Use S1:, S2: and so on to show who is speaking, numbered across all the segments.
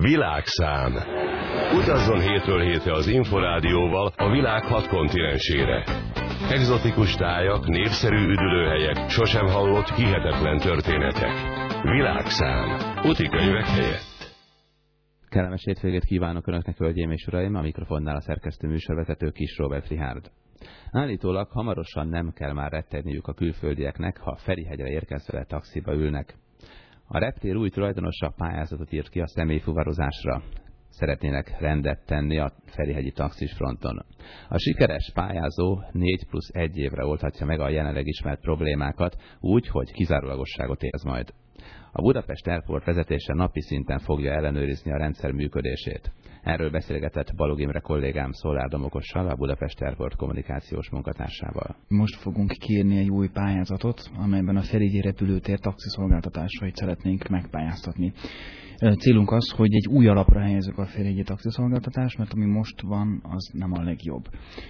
S1: Világszám. Utazzon hétről hétre az Inforádióval a világ 6 kontinensére. Egzotikus tájak, népszerű üdülőhelyek, sosem hallott hihetetlen történetek. Világszám. Utikönyvek helyett.
S2: Kellemes hétvégét kívánok Önöknek, hölgyeim és uraim, a mikrofonnál a szerkesztő műsorvezető Kis Róbert Richárd. Állítólag hamarosan nem kell már rettegniük a külföldieknek, ha Ferihegyre érkezve taxiba ülnek. A reptér új tulajdonosa pályázatot írt ki a személyfuvarozásra. Szeretnének rendet tenni a ferihegyi taxis fronton. A sikeres pályázó 4+1 évre oldhatja meg a jelenleg ismert problémákat, úgy, hogy kizárólagosságot érez majd. A Budapest Airport vezetése napi szinten fogja ellenőrizni a rendszer működését. Erről beszélgetett Balog Imre kollégám Szolár Domokossal, a Budapest Airport kommunikációs munkatársával.
S3: Most fogunk kérni egy új pályázatot, amelyben a ferihegyi repülőtér taxiszolgáltatásait szeretnénk megpályáztatni. Célunk az, hogy egy új alapra helyezzük a ferihegyi taxiszolgáltatást, mert ami most van, az nem a legjobb.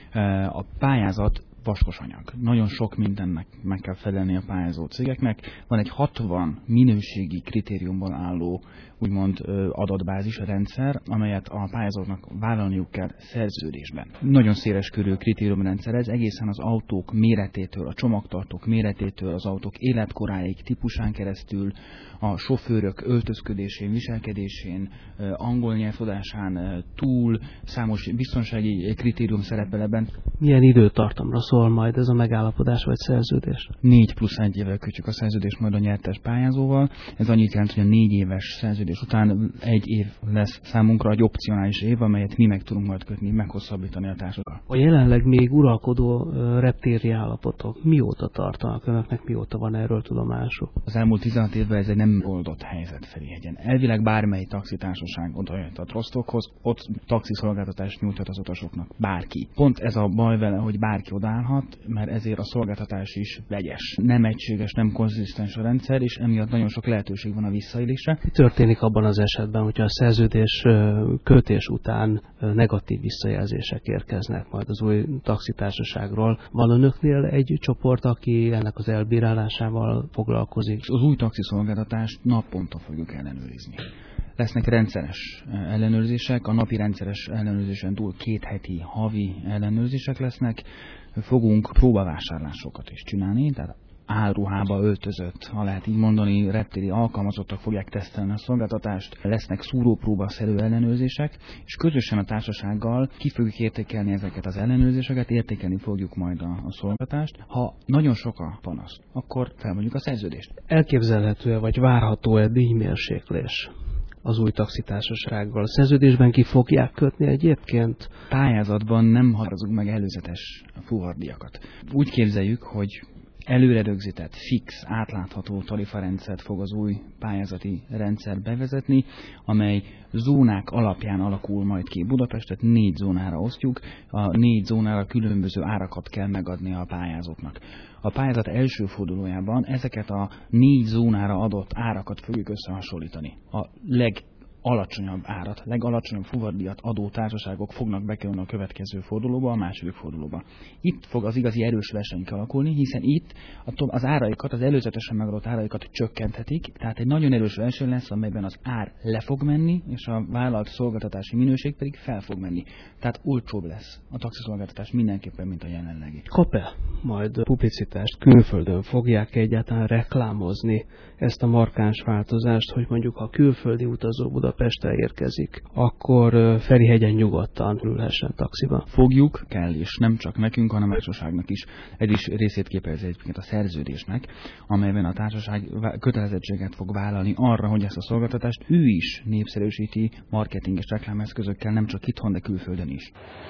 S3: A pályázat vaskos anyag. Nagyon sok mindennek meg kell felelni a pályázó cégeknek. Van egy 60 minőségi kritériumból álló úgymond adatbázis rendszer, amelyet a pályázóknak vállalniuk kell szerződésben. Nagyon széles körű kritériumrendszer ez, egészen az autók méretétől, a csomagtartók méretétől, az autók életkoráig, típusán keresztül, a sofőrök öltözködésén, viselkedésén, angol nyelvtudásán túl számos biztonsági kritérium szerepel ebben.
S4: Milyen időtartamra szól majd ez a megállapodás vagy szerződés?
S3: 4+1 évvel kötjük a szerződést majd a nyertes pályázóval. Ez annyit jelent, hogy a 4 éves szerződés után 1 év lesz számunkra egy opcionális év, amelyet mi meg tudunk majd kötni, meghosszabbítani a társadalmat.
S4: A jelenleg még uralkodó reptéri állapotok mióta tartanak Önöknek, mióta van erről tudomásuk?
S3: Az elmúlt 16 évben ez egy nem oldott helyzet Ferihegyen. Elvileg bármely taxitársaság odajöhet Rostokhoz, ott taxiszolgáltatást nyújthat az utasoknak. Bárki. Pont ez a baj vele, hogy bárki odaállhat, mert ezért a szolgáltatás is vegyes. Nem egységes, nem konzisztens a rendszer, és emiatt nagyon sok lehetőség van a visszaélésre.
S4: Mi történik abban az esetben, hogyha a szerződés kötés után negatív visszajelzések érkeznek majd az új taxitársaságról? Van Önöknél egy csoport, aki ennek az elbírálásával foglalkozik?
S3: Az új taxiszolgáltatást naponta fogjuk ellenőrizni. Lesznek rendszeres ellenőrzések, a napi rendszeres ellenőrzésen túl 2 heti, havi ellenőrzések lesznek. Fogunk próbavásárlásokat is csinálni, tehát álruhába öltözött, ha lehet így mondani, reptéri alkalmazottak fogják tesztelni a szolgáltatást, lesznek szúrópróbaszerű ellenőrzések, és közösen a társasággal ki fogjuk értékelni ezeket az ellenőrzéseket, értékelni fogjuk majd a szolgáltatást. Ha nagyon sok a panasz, akkor felmondjuk a szerződést.
S4: Elképzelhető-e, vagy várható-e díjmérséklés az új taxitársasággal? A szerződésben ki fogják kötni egyébként?
S3: Pályázatban nem határozunk meg előzetes fuvardiakat. Úgy képzeljük, hogy előre rögzített, fix, átlátható tarifarendszert fog az új pályázati rendszer bevezetni, amely zónák alapján alakul majd ki. Budapestet 4 zónára osztjuk, a 4 zónára különböző árakat kell megadni a pályázóknak. A pályázat első fordulójában ezeket a 4 zónára adott árakat fogjuk összehasonlítani. A legalacsonyabb árat, legalacsonyabb fuvardiat adó társaságok fognak bekerülni a következő fordulóba, a második fordulóba. Itt fog az igazi erős verseny alakulni, hiszen itt az áraikat, az előzetesen megadott áraikat csökkenthetik, tehát egy nagyon erős verseny lesz, amelyben az ár le fog menni, és a vállalt szolgáltatási minőség pedig fel fog menni. Tehát olcsóbb lesz a taxiszolgáltatás mindenképpen, mint a jelenlegi.
S4: Kap-e majd publicitást, külföldön fogják egyáltalán reklámozni ezt a markáns változást, hogy mondjuk ha külföldi utazó Budapestre érkezik, akkor Ferihegyen nyugodtan ülhessen taxiba?
S3: Fogjuk, kell, és nem csak nekünk, hanem a társaságnak is. Ez is részét képezi egyébként a szerződésnek, amelyben a társaság kötelezettséget fog vállalni arra, hogy ezt a szolgáltatást ő is népszerűsíti marketinges reklámeszközökkel, nem csak itthon, de külföldön is.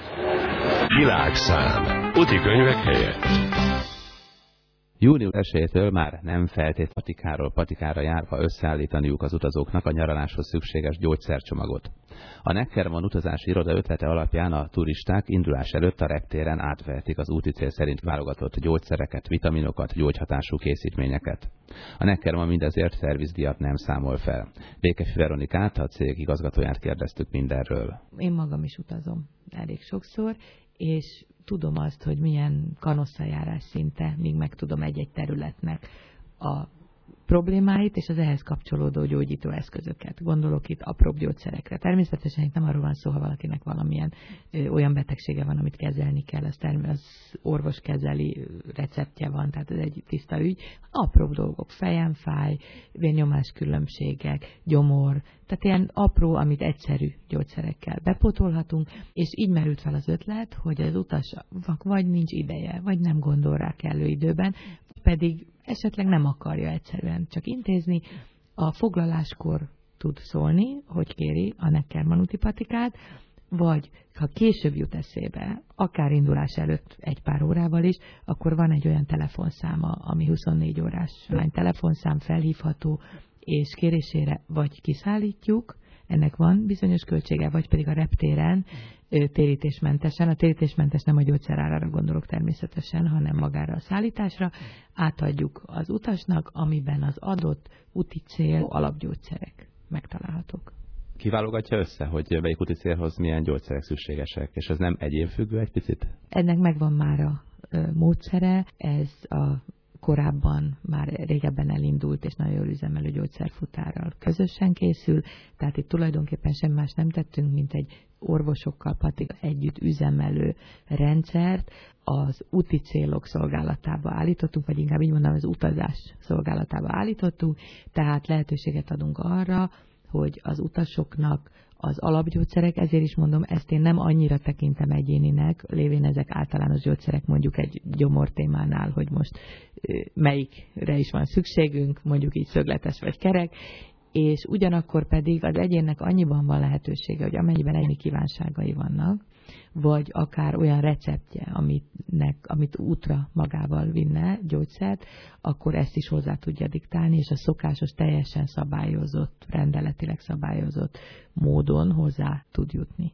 S1: Világszám. Utikönyvek helyett.
S2: Június 1-től már nem feltétlenül patikára járva összeállítaniuk az utazóknak a nyaraláshoz szükséges gyógyszercsomagot. A Neckermann utazási iroda ötlete alapján a turisták indulás előtt a reptéren átvehetik az úti cél szerint válogatott gyógyszereket, vitaminokat, gyógyhatású készítményeket. A Neckermann mindezért szervizdíjat nem számol fel. Békefi Veronikát, a cég igazgatóját kérdeztük mindenről.
S5: Én magam is utazom elég sokszor, és tudom azt, hogy milyen kanosszajárás szinte, míg megtudom egy-egy területnek a problémáit és az ehhez kapcsolódó gyógyító eszközöket. Gondolok itt apróbb gyógyszerekre. Természetesen itt nem arról van szó, ha valakinek valamilyen olyan betegsége van, amit kezelni kell, az orvos kezeli, receptje van, tehát ez egy tiszta ügy. Apróbb dolgok, fejem fáj, vérnyomás különbségek, gyomor, tehát ilyen apró, amit egyszerű gyógyszerekkel bepótolhatunk, és így merült fel az ötlet, hogy az utasnak vagy nincs ideje, vagy nem gondol rá kellő időben, pedig esetleg nem akarja egyszerűen csak intézni, a foglaláskor tud szólni, hogy kéri a Neckermann úti patikát, vagy ha később jut eszébe, akár indulás előtt egy pár órával is, akkor van egy olyan telefonszáma, ami 24 órás telefonszám, felhívható, és kérésére vagy kiszállítjuk, ennek van bizonyos költsége, vagy pedig a reptéren térítésmentesen, a térítésmentes nem a gyógyszerárára gondolok természetesen, hanem magára a szállításra, átadjuk az utasnak, amiben az adott úti cél alapgyógyszerek megtalálhatók.
S2: Kiválogatja össze, hogy melyik úti célhoz milyen gyógyszerek szükségesek, és ez nem egyénfüggő egy picit?
S5: Ennek megvan már a módszere, ez a korábban már régebben elindult, és nagyon jól üzemelő gyógyszerfutárral közösen készül, tehát itt tulajdonképpen semmi más nem tettünk, mint egy orvosokkal együtt üzemelő rendszert az úti célok szolgálatába állítottunk, vagy inkább így mondom, az utazás szolgálatába állítottunk, tehát lehetőséget adunk arra, hogy az utasoknak az alapgyógyszerek, ezért is mondom, ezt én nem annyira tekintem egyéninek, lévén ezek általános gyógyszerek mondjuk egy gyomor témánál, hogy most melyikre is van szükségünk, mondjuk így szögletes vagy kerek, és ugyanakkor pedig az egyénnek annyiban van lehetősége, hogy amennyiben egyéni kívánságai vannak, vagy akár olyan receptje, amit útra magával vinne gyógyszert, akkor ezt is hozzá tudja diktálni, és a szokásos, teljesen szabályozott, rendeletileg szabályozott módon hozzá tud jutni.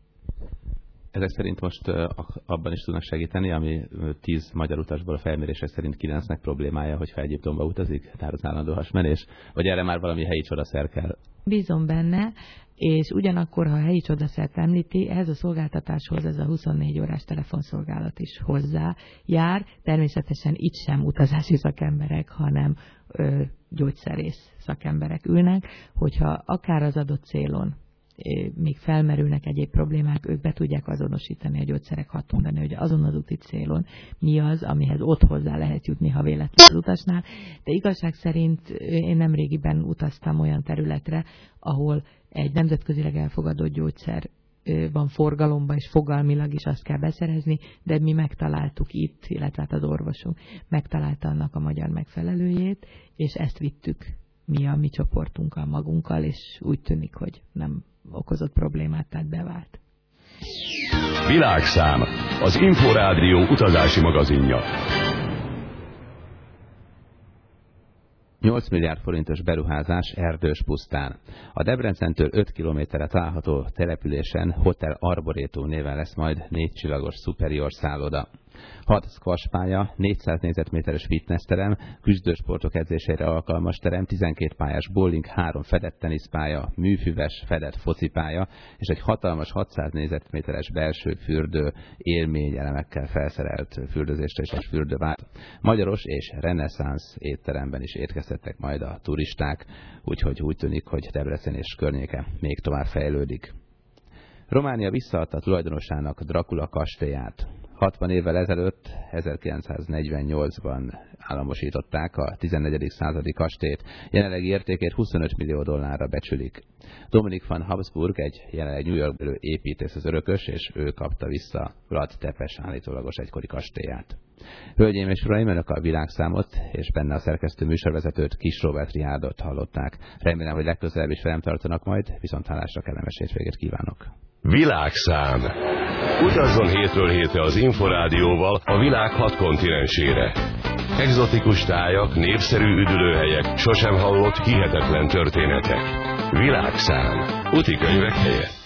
S2: Ezek szerint most abban is tudnak segíteni, ami 10 magyar utasból a felmérések szerint 9-nek problémája, hogyha Egyiptomba utazik, tehát az állandó hasmenés, vagy erre már valami helyi csodaszer kell?
S5: Bízom benne, és ugyanakkor, ha a helyi csodaszert említi, ehhez a szolgáltatáshoz ez a 24 órás telefonszolgálat is hozzájár. Természetesen itt sem utazási szakemberek, hanem gyógyszerész szakemberek ülnek, hogyha akár az adott célon még felmerülnek egyéb problémák, ők be tudják azonosítani a gyógyszerek hatondani, hogy azon az úti célon mi az, amihez ott hozzá lehet jutni, ha véletlenül az utasnál. De igazság szerint én nemrégiben utaztam olyan területre, ahol egy nemzetközileg elfogadott gyógyszer van forgalomban, és fogalmilag is azt kell beszerezni, de mi megtaláltuk itt, illetve az orvosunk megtalálta annak a magyar megfelelőjét, és ezt vittük mi a mi csoportunkkal magunkkal, és úgy tűnik, hogy nem okozott problémát, tehát bevált.
S1: Világszám, az Inforádió utazási magazinja.
S2: 8 milliárd forintos beruházás Erdős pusztán. A Debrecentől 5 kilométerre található településen Hotel Arboretum néven lesz majd 4 csillagos Superior szálloda. 6 squashpálya, 400 négyzetméteres fitnessterem, küzdősportok edzésére alkalmas terem, 12 pályás bowling, 3 fedett teniszpálya, műfüves fedett focipálya, és egy hatalmas 600 négyzetméteres belső fürdő élményelemekkel felszerelt fürdőzésre és egy fürdővált. Magyaros és reneszánsz étteremben is étkezhettek majd a turisták, úgyhogy úgy tűnik, hogy Debrecen és környéke még tovább fejlődik. Románia visszaadta tulajdonosának Dracula kastélyát. 60 évvel ezelőtt, 1948-ban államosították a 14. századi kastélyt. Jelenlegi értékét 25 millió dollárra becsülik. Dominik van Habsburg, egy jelenleg New Yorkbeli építész az örökös, és ő kapta vissza Vlad Tepes állítólagos egykori kastélyát. Hölgyeim és uraim, önök a világszámot, és benne a szerkesztő műsorvezetőt, Kis Róbert Rihárdot hallották. Remélem, hogy legközelebb is velem tartanak majd, viszonthallásra, kellemes hétvégét kívánok.
S1: Világszám. Utazzon hétről hétre az Inforádióval a világ 6 kontinensére. Egzotikus tájak, népszerű üdülőhelyek, sosem hallott hihetetlen történetek. Világszám. Útikönyvek helyett.